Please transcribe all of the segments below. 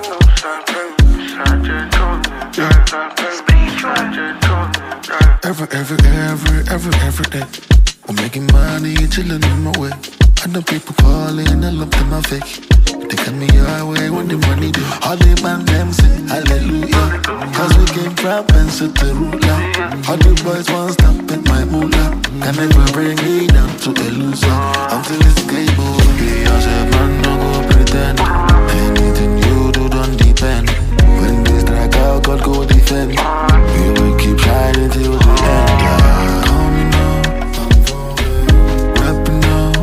Every day, I'm making money, chilling in my way. I know people calling, I love them, I fake. They got me highway when the money do. All the man them say hallelujah, cause we came from and set the ruler. All the boys won't stop at my moolah. Can never bring me down to a loser until it's game over. Be yourself, man, no go pretend. Anything you do don't depend. When this track out, God go defend. We will keep shining till the end. Call me now, rapping now,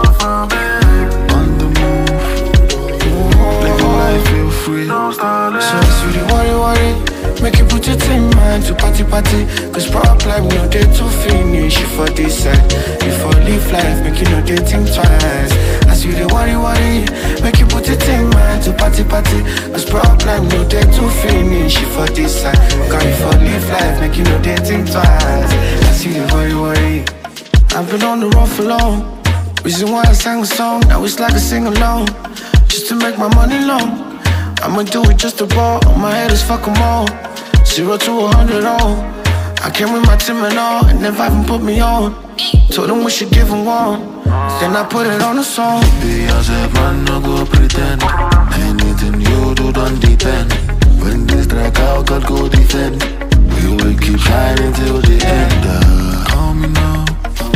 on the move, living life feel free. So sweetie, worry, make you put your thing man to party. Cause problem no day to finish. You for this side, you for live life, make you no day think twice. As you dey worry, make you put your thing man to party. Cause problem no day to finish. You for this side, cause you for live life, make you no day think twice. As you dey worry, I've been on the road for long. Reason why I sang a song, now it's like a sing-along. Just to make my money long, I'ma do it just to ball. My head is fuck 'em all. 0 to 100 all. I came with my team and all, and never even put me on. Told them we should give 'em one, then I put it on a song. Be yourself, man, no go pretend. Anything you do don't depend. When this track out, God go defend. We will keep shining till the end. Call me now,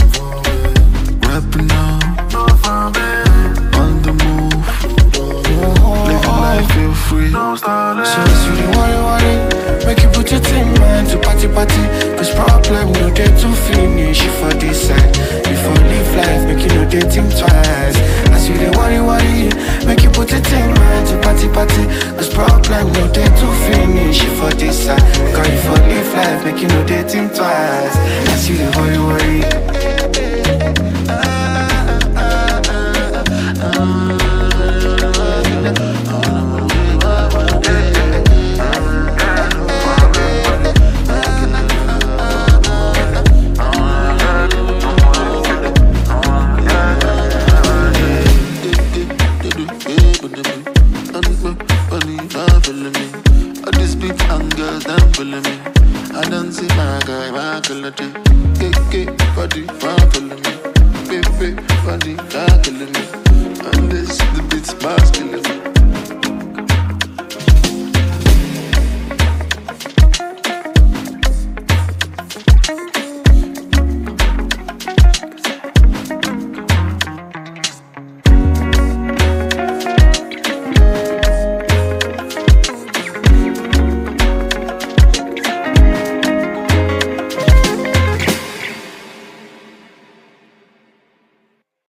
rapping now, on the move, living life feel free. So sweetie, worry, make you put your thing man to party. Cause problem no day to finish. You for this side, you for live life, make you no day think twice. As you dey worry, make you put your thing man to party. Cause problem no day to finish. You for this side, cause you for live life, make you no day think twice. As you dey worry. I don't see my guy, my quality. Body, my feeling me. Body, my killing me.